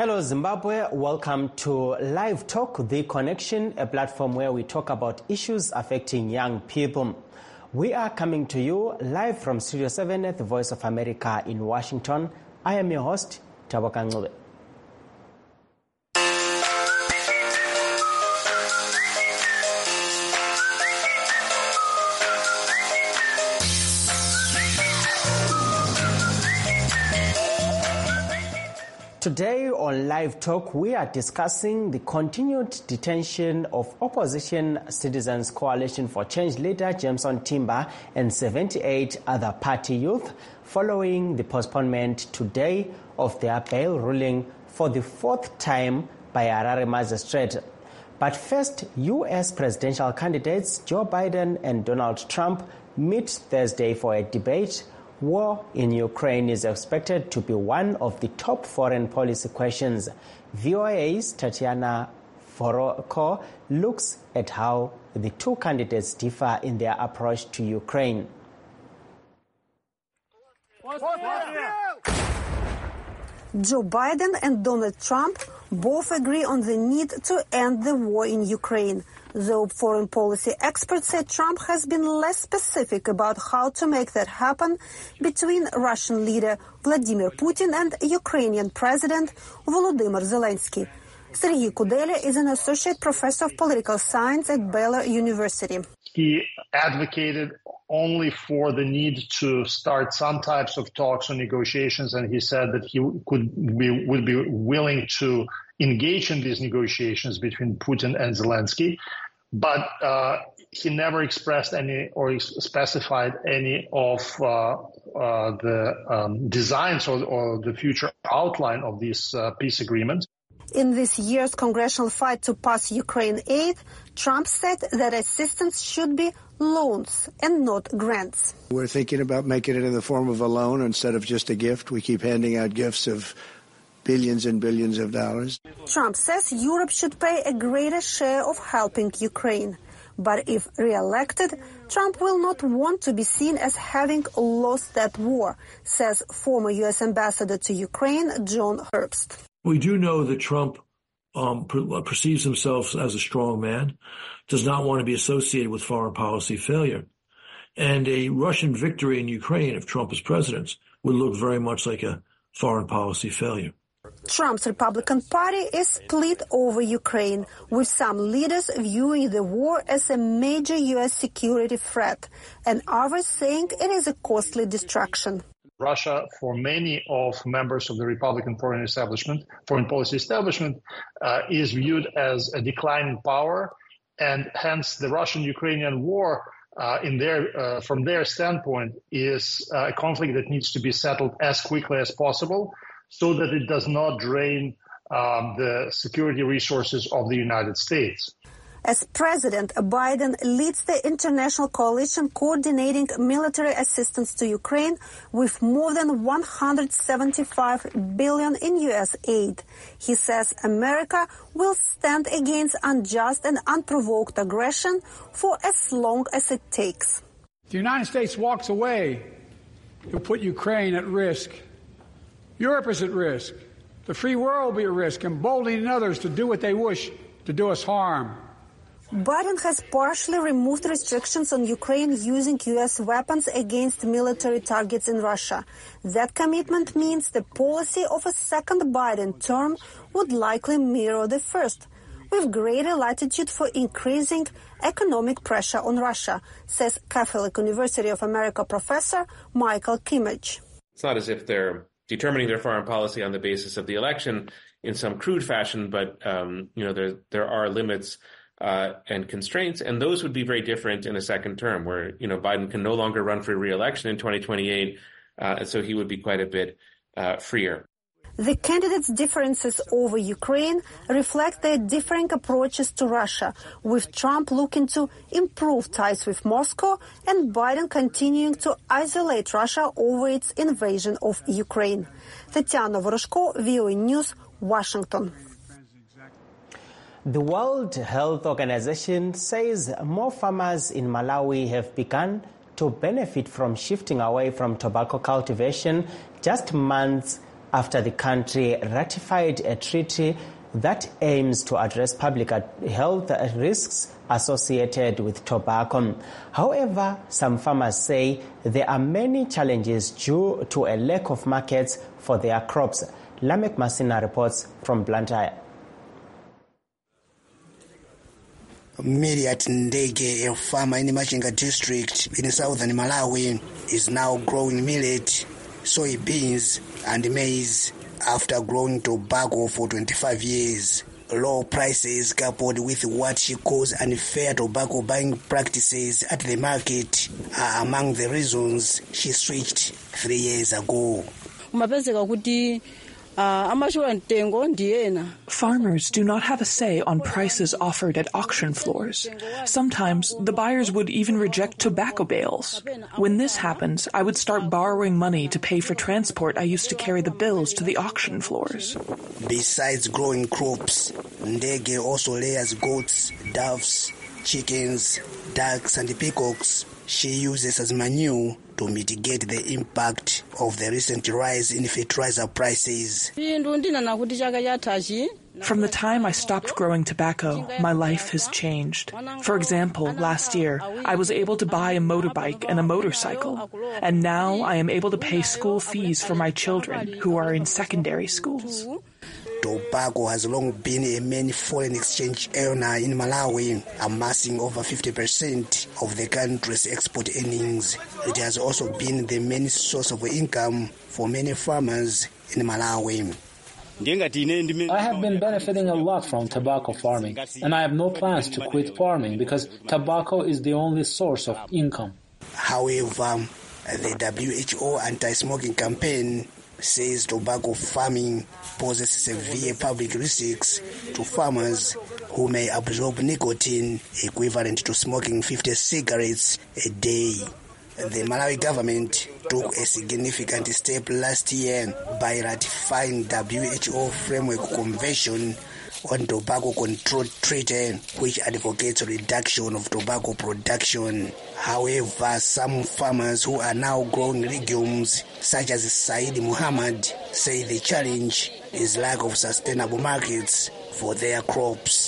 Hello Zimbabwe, welcome to Live Talk, The Connection, a platform where we talk about issues affecting young people. We are coming to you live from Studio 7 at the Voice of America in Washington. I am your host, Taboka Ngube. Today on Live Talk, we are discussing the continued detention of Opposition Citizens Coalition for Change leader Jameson Timber and 78 other party youth following the postponement today of their bail ruling for the fourth time by Harare Magistrate. But first, U.S. presidential candidates Joe Biden and Donald Trump meet Thursday for a debate. War in Ukraine is expected to be one of the top foreign policy questions. VOA's Tatiana Foroko looks at how the two candidates differ in their approach to Ukraine. Joe Biden and Donald Trump both agree on the need to end the war in Ukraine, though foreign policy experts say Trump has been less specific about how to make that happen between Russian leader Vladimir Putin and Ukrainian President Volodymyr Zelensky. Serhiy Kudelia is an associate professor of political science at Baylor University. He advocated only for the need to start some types of talks or negotiations, and he said that he would be willing to engage in these negotiations between Putin and Zelensky, but he never expressed any or specified any of the designs or the future outline of this peace agreement. In this year's congressional fight to pass Ukraine aid, Trump said that assistance should be loans and not grants. We're thinking about making it in the form of a loan instead of just a gift. We keep handing out gifts of billions and billions of dollars. Trump says Europe should pay a greater share of helping Ukraine. But if re-elected, Trump will not want to be seen as having lost that war, says former U.S. Ambassador to Ukraine, John Herbst. We do know that Trump perceives himself as a strong man, does not want to be associated with foreign policy failure. And a Russian victory in Ukraine, if Trump is president, would look very much like a foreign policy failure. Trump's Republican Party is split over Ukraine, with some leaders viewing the war as a major U.S. security threat and others saying it is a costly distraction. Russia, for many of members of the Republican foreign policy establishment, is viewed as a declining power, and hence the Russian-Ukrainian war, from their standpoint, is a conflict that needs to be settled as quickly as possible, so that it does not drain the security resources of the United States. As President Biden leads the international coalition coordinating military assistance to Ukraine with more than $175 billion in U.S. aid. He says America will stand against unjust and unprovoked aggression for as long as it takes. If the United States walks away, it will put Ukraine at risk. Europe is at risk. The free world will be at risk, emboldening others to do what they wish to do us harm. Biden has partially removed restrictions on Ukraine using U.S. weapons against military targets in Russia. That commitment means the policy of a second Biden term would likely mirror the first, with greater latitude for increasing economic pressure on Russia, says Catholic University of America professor Michael Kimmage. It's not as if they're determining their foreign policy on the basis of the election in some crude fashion, but there are limits and constraints, and those would be very different in a second term, where Biden can no longer run for re-election in 2028, and so he would be quite a bit freer. The candidates' differences over Ukraine reflect their differing approaches to Russia, with Trump looking to improve ties with Moscow and Biden continuing to isolate Russia over its invasion of Ukraine. Tatiana Voroshko, VOA News, Washington. The World Health Organization says more farmers in Malawi have begun to benefit from shifting away from tobacco cultivation just months after the country ratified a treaty that aims to address public health risks associated with tobacco. However, some farmers say there are many challenges due to a lack of markets for their crops. Lamek Masina reports from Blantyre. Miriat Ndege, a farmer in the Machinga district in southern Malawi, is now growing millet, soybeans and maize after growing tobacco for 25 years. Low prices coupled with what she calls unfair tobacco buying practices at the market are among the reasons she switched 3 years ago. Farmers do not have a say on prices offered at auction floors. Sometimes the buyers would even reject tobacco bales. When this happens, I would start borrowing money to pay for transport I used to carry the bills to the auction floors. Besides growing crops, Ndege also rears goats, doves, chickens, ducks and peacocks she uses as manure to mitigate the impact of the recent rise in fertilizer prices. From the time I stopped growing tobacco, my life has changed. For example, last year, I was able to buy a motorbike and a motorcycle, and now I am able to pay school fees for my children who are in secondary schools. Tobacco has long been a main foreign exchange earner in Malawi, amassing over 50% of the country's export earnings. It has also been the main source of income for many farmers in Malawi. I have been benefiting a lot from tobacco farming, and I have no plans to quit farming because tobacco is the only source of income. However, the WHO anti-smoking campaign says tobacco farming poses severe public risks to farmers who may absorb nicotine equivalent to smoking 50 cigarettes a day. The Malawi government took a significant step last year by ratifying WHO Framework Convention on Tobacco Control Treaty, which advocates reduction of tobacco production. However, some farmers who are now growing legumes, such as Said Muhammad, say the challenge is lack of sustainable markets for their crops.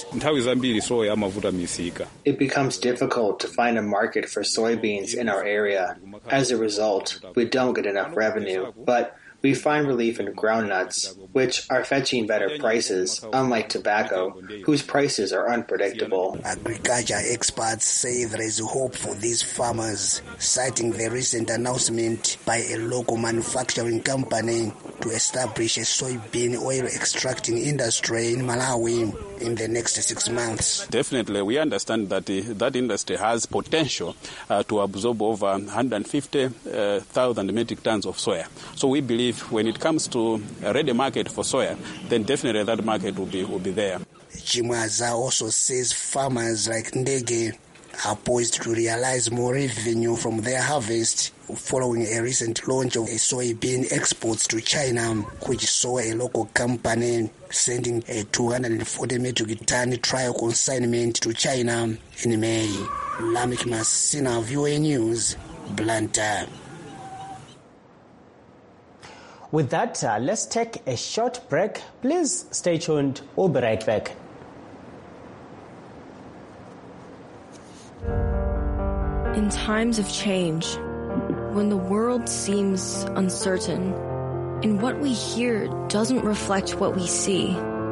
It becomes difficult to find a market for soybeans in our area. As a result, we don't get enough revenue, but we find relief in groundnuts, which are fetching better prices, unlike tobacco, whose prices are unpredictable. Agriculture experts say there is hope for these farmers, citing the recent announcement by a local manufacturing company to establish a soybean oil extracting industry in Malawi in the next 6 months. Definitely, we understand that that industry has potential to absorb over 150,000 metric tons of soya. So we believe when it comes to a ready market for soya, then definitely that market will be there. Chimwaza also says farmers like Ndege are poised to realize more revenue from their harvest following a recent launch of a soybean exports to China, which saw a local company sending a 240 metric ton trial consignment to China in May. Lamek Masina, VOA News, Blantyre. With that, let's take a short break. Please stay tuned. We'll be right back. In times of change, when the world seems uncertain and what we hear doesn't reflect what we see,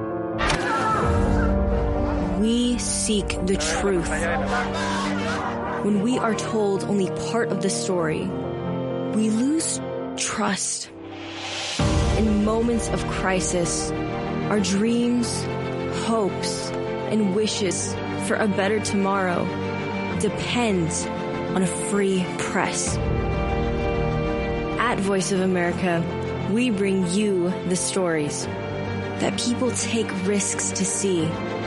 we seek the truth. When we are told only part of the story, we lose trust. In moments of crisis, our dreams, hopes, and wishes for a better tomorrow depend on a free press. At Voice of America, we bring you the stories that people take risks to see.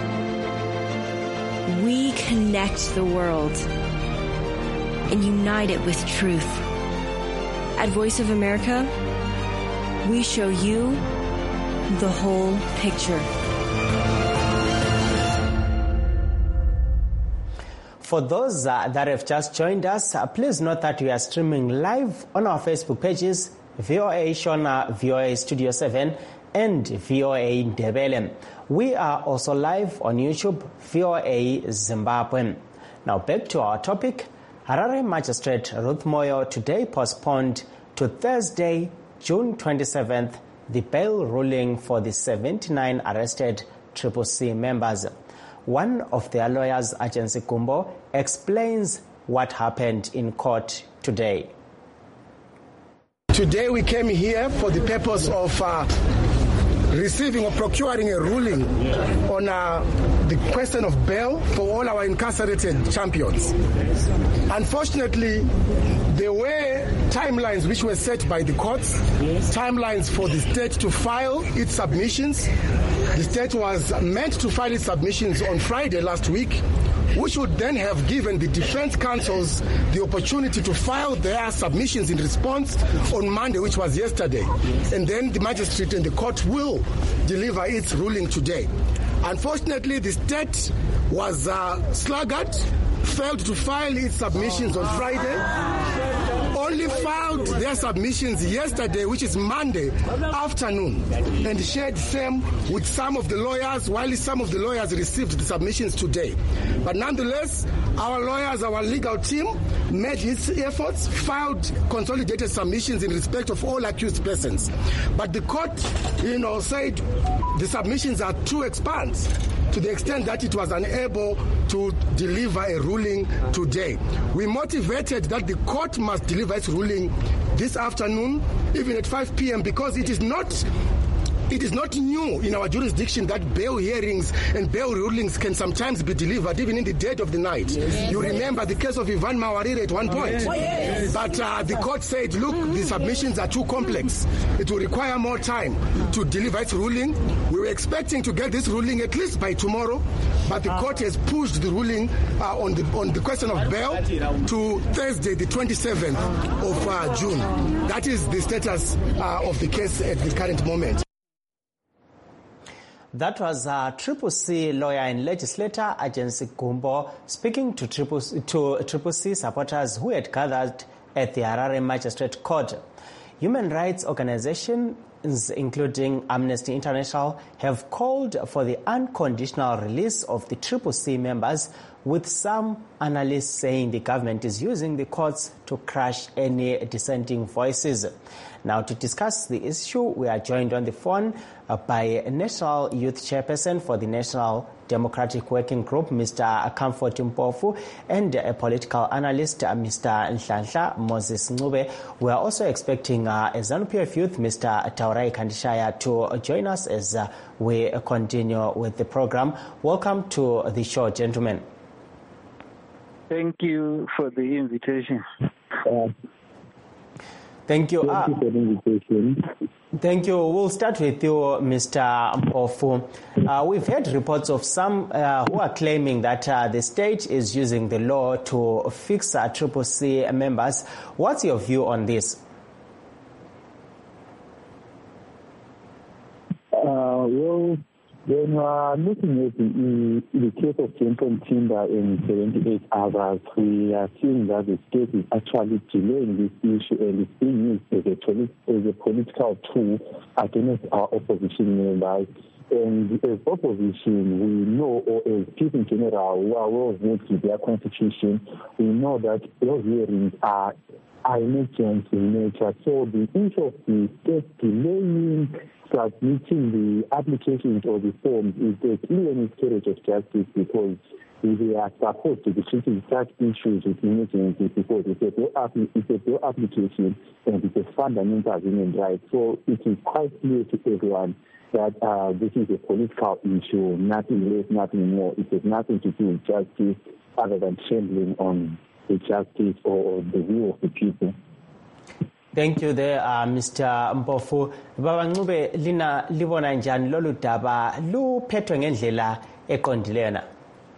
We connect the world and unite it with truth. At Voice of America, we show you the whole picture. For those that have just joined us, please note that we are streaming live on our Facebook pages VOA Shona, VOA Studio 7, and VOA Ndebele. We are also live on YouTube, VOA Zimbabwe. Now back to our topic. Harare Magistrate Ruth Moyo today postponed to Thursday, June 27th, the bail ruling for the 79 arrested CCC members. One of their lawyers, Agency Kumbo, explains what happened in court today. Today we came here for the purpose of receiving or procuring a ruling on the question of bail for all our incarcerated champions. Unfortunately, there were timelines which were set by the courts, timelines for the state to file its submissions. The state was meant to file its submissions on Friday last week, which would then have given the defense counsels the opportunity to file their submissions in response on Monday, which was yesterday. And then the magistrate and the court will deliver its ruling today. Unfortunately, the state was sluggard, failed to file its submissions on Friday, only filed their submissions yesterday, which is Monday afternoon, and shared same with some of the lawyers, while some of the lawyers received the submissions today. But nonetheless, our lawyers, our legal team made its efforts, filed consolidated submissions in respect of all accused persons. But the court, said the submissions are too expansive, to the extent that it was unable to deliver a ruling today. We motivated that the court must deliver its ruling this afternoon, even at 5 p.m., because it is not new in our jurisdiction that bail hearings and bail rulings can sometimes be delivered even in the dead of the night. Yes. You remember the case of Ivan Mawarire at one point. Yes. But the court said, look, the submissions are too complex. It will require more time to deliver its ruling. We were expecting to get this ruling at least by tomorrow, but the court has pushed the ruling on the question of bail to Thursday, the 27th of June. That is the status of the case at the current moment. That was CCC lawyer and legislator Agency Kumbo speaking to CCC supporters who had gathered at the Harare Magistrate Court. Human rights organizations, including Amnesty International, have called for the unconditional release of the CCC members, with some analysts saying the government is using the courts to crush any dissenting voices. Now, to discuss the issue, we are joined on the phone by National Youth Chairperson for the National Democratic Working Group, Mr. Comfort Mpofu, and a political analyst, Mr. Nhlanhla Moses Ncube. We are also expecting a ZANU-PF youth, Mr. Taurai Kandishaya, to join us as we continue with the program. Welcome to the show, gentlemen. Thank you for the invitation. Thank you. Thank you for the invitation. Thank you. We'll start with you, Mr. Mpofu. We've heard reports of some who are claiming that the state is using the law to fix CCC members. What's your view on this? Well, when we are looking at the case of Jameson Timber and 78 others, we are seeing that the state is actually delaying this issue and is being used as a political tool against our opposition members. And as opposition, we know, or as people in general who are well versed with their constitution, we know that those hearings are emergency in nature. So the issue of the state delaying submitting the applications or the forms is a clear miscarriage of justice, because they are supposed to be treating such issues with emergency, because it's a bill application and it's a fundamental human right. So it is quite clear to everyone that this is a political issue, nothing less, nothing more. It has nothing to do with justice other than trembling on the justice or the will of the people. Thank you there, Mr. Mpofu. Baba Ncube, lina libona njani lolu daba luphethwe ngendlela eqondileyo na?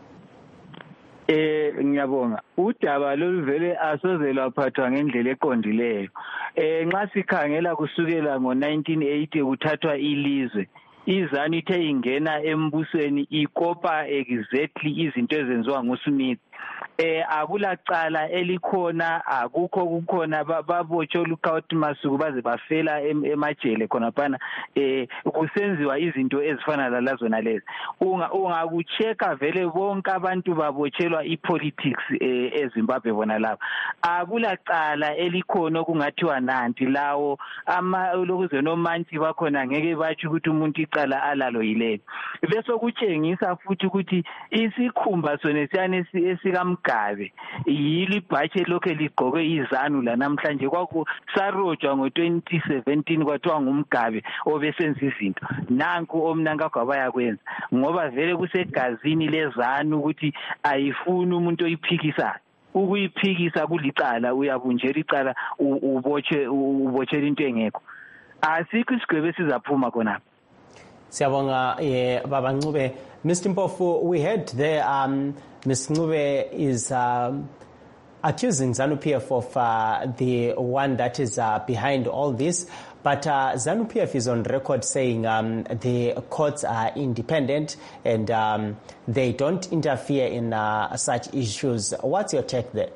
Ngiyabonga. Udaba lolu vele asoze lwaphathwa ngendlela eqondileyo. Nxa sikhangela kusukela ngo1980 kuthathwa ilizwe, izanu ithe ingena embusweni ikopa exactly izinto ezenziwa nguSmith. akulacala elikhona akukho kukhona babotshwe ukawuthi masuku baze bafela emajele khona phana kusenziwa izinto ezifana lalazona lezi ungakucheka vele bonke abantu babotshelwa ipolitics eZimbabwe bona lapha akulacala elikhona kungathiwa nanti lawo lokuze nomanti bakhona ngeke batsho ukuthi umuntu icala alalo yilelo bese kutshengisa futhi ukuthi isikhumba sona siyane esikamgabe yili bhache lokho ligqoke izanu la namhlanje kwakusarojwa ngo2017 kwathiwa ngumgabe obesenza izinto nanku omnanga kwabaya kwenza ngoba vele kusegazini lezanu ukuthi ayifuni umuntu oyiphikisayo ukuyiphikisa kulicala uyabunjela icala ubotshela into engekho asikho isigwebo sizaphuma khona. Siyabonga Baba Ncube. Mr. Mpofu, we heard there Ms. Ncube is accusing ZANU-PF of the one that is behind all this, but ZANU-PF is on record saying the courts are independent and they don't interfere in such issues. What's your take there?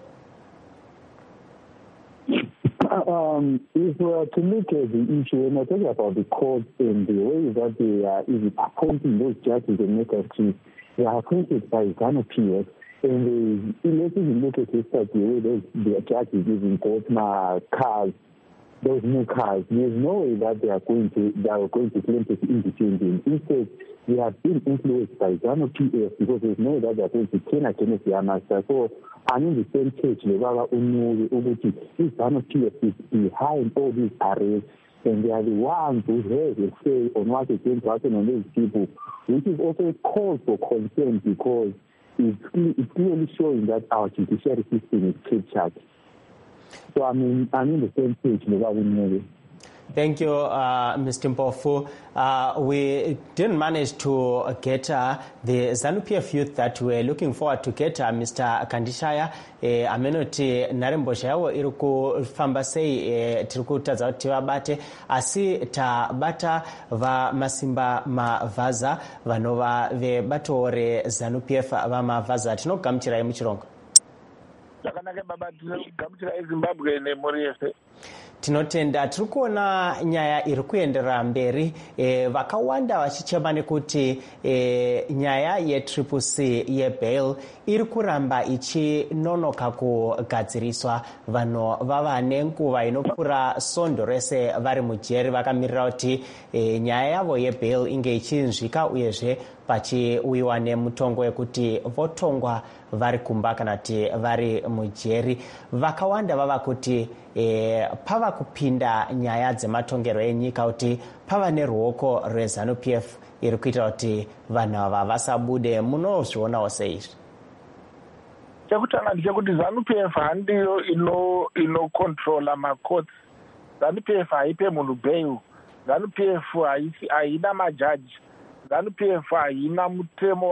If we are to look at the issue, when I talk about the courts and the way that they are appointing those judges and makers, they are appointed by ZANU-PF, and let's even look at this, the way the judges even got cars, those new cars. There's no way that they are going to claim to be independent. Instead, they have been influenced by ZANU-PF because there's no way that they are going to turn against the master. So I'm in the same page, if ZANU-PF is behind all these arrests, and they are the ones who have a say on what is going to happen on these people, which is also a cause for concern because it's clearly showing that our judiciary system is captured. So I'm in the same page, Thank you, Mr. Mpofu. We didn't manage to get the ZANU-PF youth that we're looking forward to get Mr. Kandishaya. Amenoti narembosha yawo iriku famba sei tirikutaza kuti vabate asi tabata va masimba mavaza vanova vebatore ZANU-PF va mavaza tinogamuchira yemuchirongo. Chakanaka baba tinogamuchira eZimbabwe nemhuri yese. Tinotenda tiri kuona nyaya iri kuenderera mberi vakawanda vachichema nekuti nyaya yeCCC yebail iri kuramba ichinonoka kugadziriswa. Vanhu vava nenguva inopfuura sondo rese vari mujeri vakamirira kuti nyaya yavo yebail inge ichinzvika uyezve pachiuyiwa nemutongo wekuti votongwa vari kumba kana kuti vari mujeri. Vakawanda vava kuti pava kupinda nyaya dzematongero enyika kuti pava neruoko rweZANU-PF iri kuita kuti vanhu ava vasabude. Munozvionawo seizvi? Chekutanga ndechekuti ZANU-PF handiyo inokontrola macourts. ZANU-PF haipe munhu bail. ZANU-PF haina majaji. ZANU-PF haina mutemo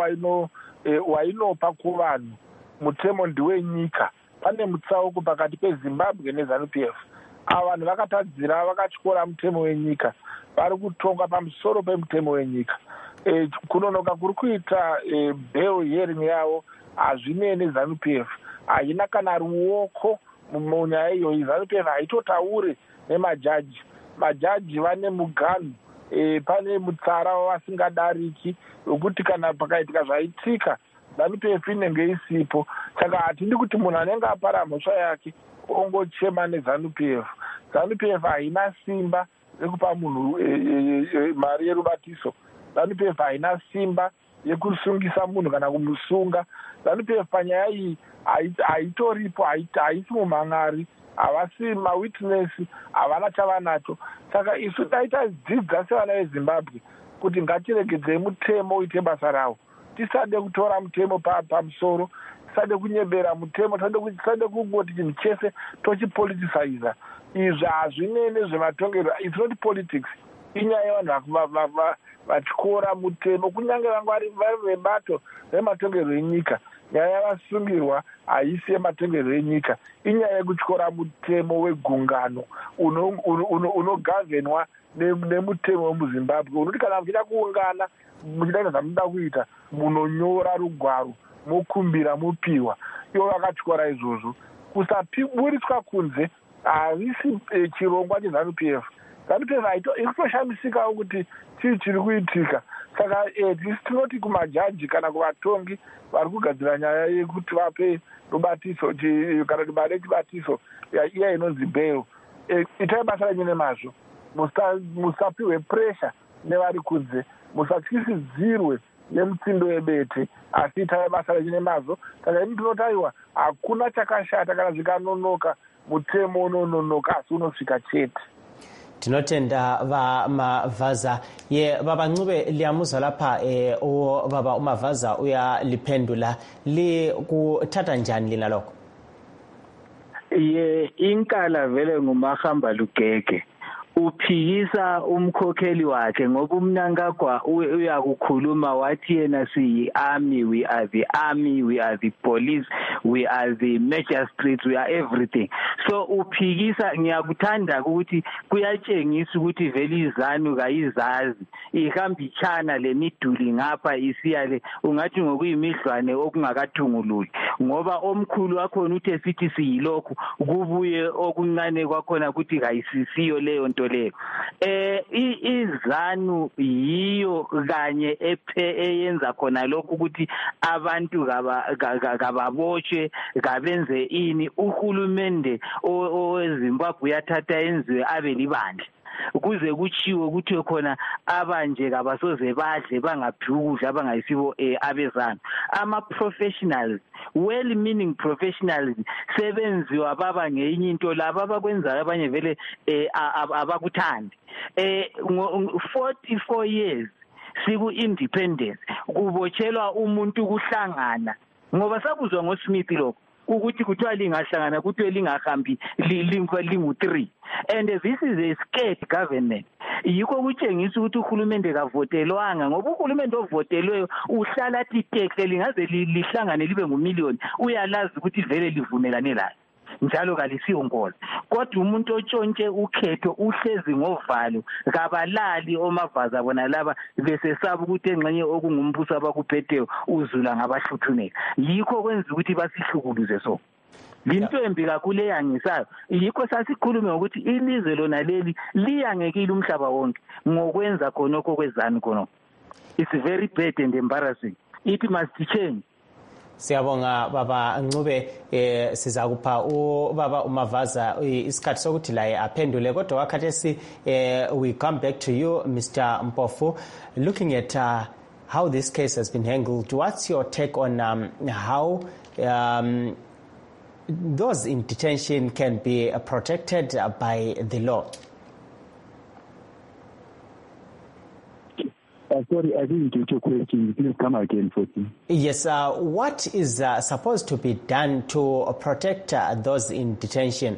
wainopa kuvanhu. Mutemo ndiwenyika. Pane mutsauko pakati peZimbabwe neZANU-PF. Ava vanhu vakatadzira vakatyora mutemo wenyika. Vari kutonga pamusoro pemutemo wenyika. Kunonoka kuri kuita bail hearing yavo hazvinei ZANU-PF. Haina kana ruoko munyaya iyoyi. ZANU-PF haitotaure nemajaji. Majaji vane muganhu. Pane mutsara wavasingadariki wekuti kana pakaitika zvaitika ZANU-PF inenge isipo. Saka hatidi kuti munhu anenge apara mhosva yake ongochema neZANU-PF. ZANU-PF haina simba rekupa munhu mari yerubatiso. ZANU-PF haina simba yekusungisa munhu kana kumusunga. ZANU-PF panyaya iyi haitoripo, haisi mumhan'ari, havasi mawitness, havana chavanacho. Saka isu taitadzidza sevana veZimbabwe kuti ngatiregedzei mutemo uite basa rawo. Tisade kutora mutemo pamusoro, tisade kunyebera mutemo, tisade kungoti chinhu chese tochipoliticize. Izvi hazvinei nezvematongero. It's not politics. Inyaya yevanhu vatyora mutemo kunyange vanga vari vebato rematongero enyika. Nyaya yavasungirwa haisi yematongero enyika. Inyaya yekutyora mutemo wegungano unogavhenwa nemutemo wemuZimbabwe. Unoti kana muchida kuungana muchida zvamunoda kuita munonyora rugwaro mokumbira mopiwa. ivo vakatyora izvozvo kusaburitswa kunze havisi chirongwa cheZANU-PF. ZANU-PF ikutoshamisikawo kuti chii chiri kuitika. Saka tinoti kumajaji kana kuvatongi vari kugadzira nyaya yekuti vape rubatiso kana kuti mari yechibatiso iya inonzi bail, itai basa renyu nemazvo, musapiwe pressure nevari kunze, musatyisidzirwe nemutsindo webete, asi itai basa renyu nemazvo. Saka ini tinotaiwa hakuna chakashata kana zvikanonoka, mutemo unononoka asi unosvika chete. Tinotenda vaMavaza baba Ncube liyamuzwa lapha baba uMavaza uyaliphendula likuthatha njani lina lokho? Inkala vele ngumahamba lugege, uphikisa umkhokheli wakhe ngoba uMnangagwa uyakukhuluma wathi yena siyi-army, we are the army, we are the police, we are the magistrates, we are everything. So uphikisa, ngiyakuthanda ukuthi kuyatshengisa ukuthi vele iZANU kayizazi, ihamba ichana lemiduli ngapha isiyale, ungathi ngokuyimidlwane okungakathungululi, ngoba omkhulu wakhona uthe sithi siyilokhu, kubuye okuncane kwakhona ukuthi kayisisiyo leyo nto leyo. iZANU yiyo kanye eyenza khona lokhu ukuthi abantu kababoshwe, kabenze ini. Uhulumende oweZimbabwe uyathatha enziwe abe libandla, kuze kuchiwe ukuthi khona abanje kabasoze badle bangaphi ukudla bangayisibo abeZANU. Ama-professionals, well-meaning professionals, sebenziwa baba ngeyinye into laba abakwenzayo abanye vele abakuthandi. 44 years siku-independence, kubotshelwa umuntu kuhlangana, ngoba sakuzwa ngoSmith lokho ukuthi kuthiwa lingahlangana kuthiwe lingahambi lingu-3, and this is a scared government. Yikho kutshengisa ukuthi uhulumende kavotelwanga, ngoba uhulumende ovotelweyo uhlala athi tekle lingaze lihlangane libe ngumiliyoni, uyalazi ukuthi vele livumelane layo njalo kalisiyo nkolo. Kodwa umuntu otshontshe ukhetho uhlezi ngovalo, kabalali oMavaza bona laba besesaba ukuthi engxenye okungumbuso abakuphetheyo uzula ngabahluthuneka. Yikho kwenza ukuthi basihlukuluze so. Into embi kakhulu eyangisayo, yikho sasikhulume ukuthi ilizwe lona leli liyangekile umhlaba wonke ngokwenza khonokho kweZANU khonokho. It's very bad and embarrassing. It must change. Siyabonga baba Ncube, sizakupha baba uMavaza isikhathi sokuthi laye aphendule, kodwa wakhathesi we come back to you Mr. Mpofu, looking at how this case has been handled. What's your take on how those in detention can be protected by the law? Sorry, I didn't get your question. Please come again for me. Yes, what is supposed to be done to protect those in detention?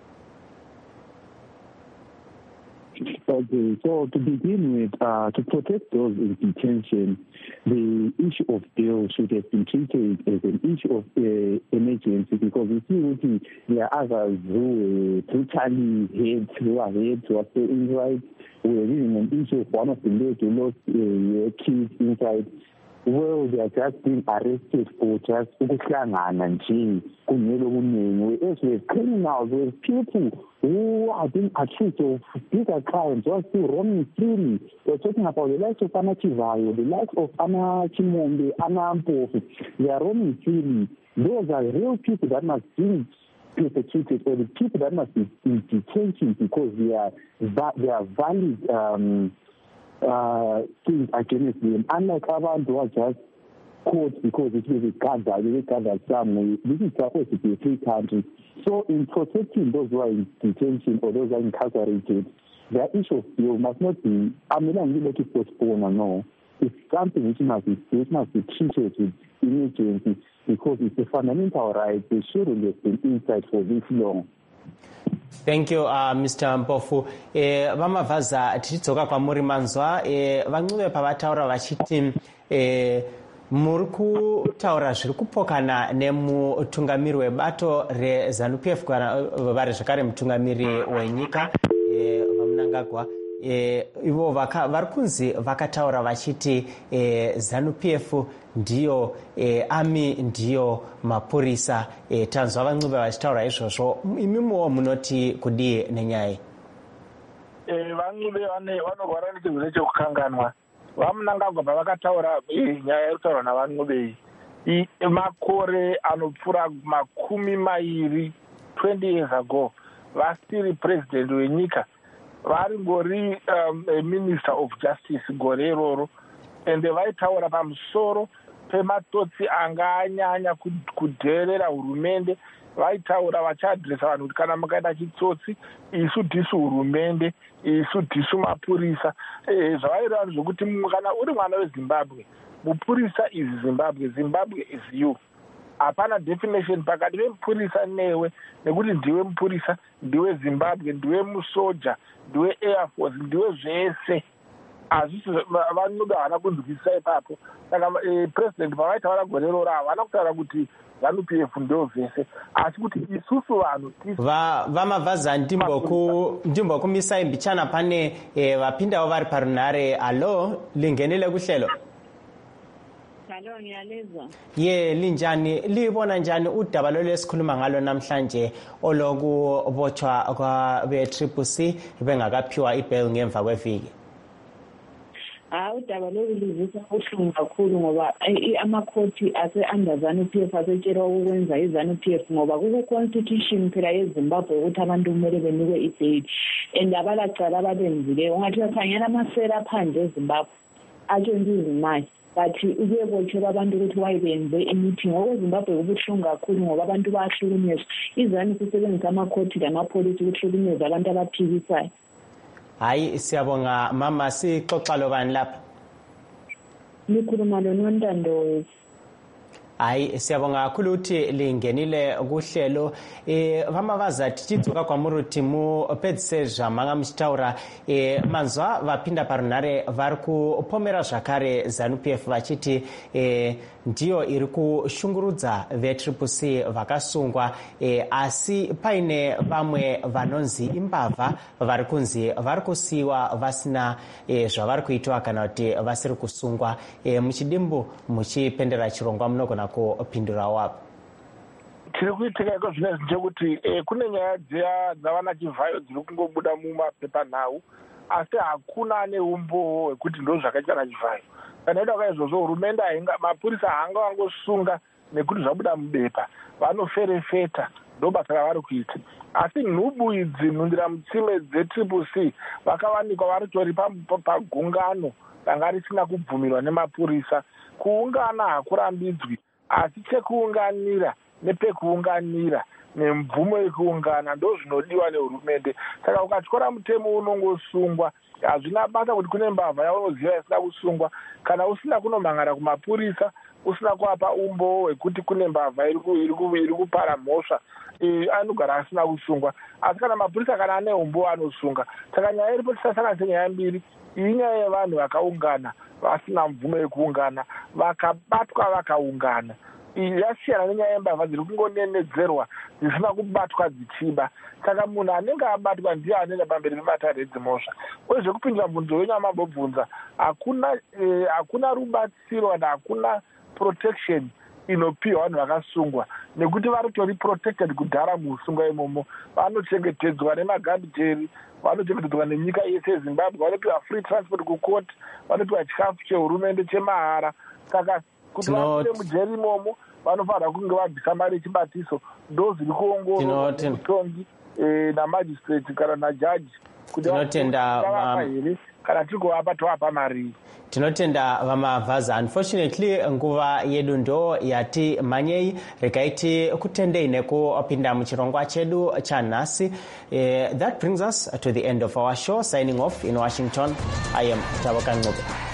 Okay, so to begin with, to protect those in detention, the issue of bail should have been treated as an issue of emergency, because you see there are others who brutally who are inside. We are living an issue of one of the ladies who lost kids inside. Well, they are just being arrested for just ukuhlangana nje kunyelo kuningi. As we have criminals, we have people who are being accused of bigger crimes, who are still roaming freely. We're talking about the likes of Ana Chivayo, the likes of Ana Chimombe, Ana Mpofu. They are roaming freely. Those are real people that must be persecuted, or the people that must be in detention because they are valid things against them. Unlike abantu who are just caught because it was they gathered somewhere. This is supposed to be a free country. So in protecting those who are in detention or those who are incarcerated, the issue of bail must not be, I'm not going to postpone or no. It's something which must be treated with emergency, because it's a fundamental right. They shouldn't have been inside for this long. Thank you, Mr. Mpofu. Vamavaza tichidzoka kwamuri manzwa vaNcube pavataura vachiti muri kutaura zviri kupokana nemutungamiri webato reZANU-PF vari zvakare mutungamiri wenyika vaMnangagwa. ivo vari kunzi vakataura vachiti ZANU-PF ndiyo army ndiyo mapurisa. Tanzwa vaNcube vachitaura izvozvo, imimiwo munoti kudii nenyaya? vaNcube vanorwara nechirwere chekukanganwa. Vamunangagwa pavakataura nyaya yekutaurwa navaNcube iyi makore anopfuura 20 years ago, vasiri president wenyika, vari ngori minister of justice gore iroro, ende vaitaura pamusoro pematsotsi anga anyanya kudherera hurumende. Vaitaura vachiadhiresa vanhu kuti kana mukaita chitsotsi, isu tisu hurumende, isu tisu mapurisa. Zvavaireva zvokuti kana uri mwana weZimbabwe, mupurisa is Zimbabwe, Zimbabwe is you. Hapana definition pakati pemupurisa newe, nekuti ndiwe mupurisa, ndiwe Zimbabwe, ndiwe musoja, ndiwe air force, ndiwe zvese. Hazvisi vaNcube havana kunzwisisa ipapo. Saka president pavaitaura gore roro havana kutaura kuti ZANU-PF ndo vhese, asi kuti isusu vanhu vamavhaza ndimbokumisai mbichana pane vapindawo vari parunhare. Alo, lingenile kuhlelo. Halo, ngiyalezwa. Linjani, libona njani udaba lesikhuluma ngalo namhlanje olokubotshwa kwabe-CCC bengakaphiwa ibail ngemva kweviki? Udaba lolu luzisa ubuhlungu kakhulu ngoba amakhoti ase-under ZANU-PF asetshelwa ukwenza i-ZANU-PF ngoba kuku-constitution phela yeZimbabwe ukuthi abantu kumele benikwe ibail, and abalacala ababenzileyo. Ungathi bakhangela amasela aphandle eZimbabwe atshontshe izimali, bathi ukuyebotshelwa abantu ukuthi wayibenze imithi. NgokweZimbabwe kubuhlungu kakhulu ngoba abantu bayahlukunyezwa. iZANU sisebenzisa amakhoti lamapholisi ukuhlukunyeza abantu abaphikisayo. Hayi, siyabonga mama. Sixoxa lobani lapha? Nikhuluma loNontando. Hayi, siyabonga kakhulu ukuthi lingenile kuhlelo. Vamavaza tichidzoka kwamuruti mupedzisezva manga muchitaura manzwa vapinda parunhare vari kupomera zvakare ZANU-PF vachiti ndiyo iri kushungurudza ve-CCC vakasungwa, asi paine vamwe vanonzi imbavha vari kunzi vari kusiyiwa vasina zvavari kuitwa kana kuti vasiri kusungwa. Muchidimbu muchipendera chirongwa munogona kupindura wapo. Tiri kuitika iko zvinezvi ndekuti kune nyaya dzavana chivhayo dziri kungobuda mumapepa nhau, asi hakuna ane umbowo hwekuti ndo zvakaitwa nachivhayo. Kana ida kaizvozvo hurumende mapurisa haanga vangosunga nekuti zvabuda mubepa, vanoferefeta, ndo basa ravari kuita. Asi nhubu idzi, nhundira mutsime dze-CCC vakawanikwa varitori pagungano ranga risina kubvumirwa nemapurisa. Kuungana hakurambidzwi, asi chekuunganira nepekuunganira nemvumo yekuungana ndo zvinodiwa nehurumende. Saka ukatyora mutemo unongosungwa, hazvina basa kuti kune mbavha yaunoziva isina kusungwa. Kana usina kunomhangara kumapurisa, usina kuapa umbo hwekuti kune mbavha iri kupara mhosva, anogara asina kusungwa. Asi kana mapurisa kana ane umbo anosunga. Saka nyaya iripo tisasanganise nyaya mbiri. Iyi nyaya yevanhu vakaungana vasina mvumo yekuungana, vakabatwa vakaungana. Yasiyana nenyaya yembavha dziri kungonenedzerwa dzisina kubatwa dzichiba. Saka munhu anenge abatwa ndiye anoenda pamberi pematare edzimhosva. Kwezvekupindura mubvunzo wenyu amambobvunza, hakuna rubatsiro and hakuna protection inopiwa vanhu vakasungwa, nekuti varitori protected kudhara muusungwa imomo. Vanochengetedzwa nemagandijeri, vanochengetedzwa nenyika yese yeZimbabwe, vanopiwa free transport kucourt, vanopiwa chikafu chehurumende chemahara. Saka kuti vapinde mujeri imomo vanofanira kunge vabvisa mari yechibatiso. Ndo zviri kuongororwa mutongi namajistrate kana najaji kuti vavapa here, kana tiri kuvapa tovapa mari. Tinotenda vamavhaza. Unfortunately nguva yedu ndo yati manyei, rekaiti kutendei nekupinda muchirongwa chedu chanhasi. That brings us to the end of our show. Signing off in Washington, I am Taboka Ncube.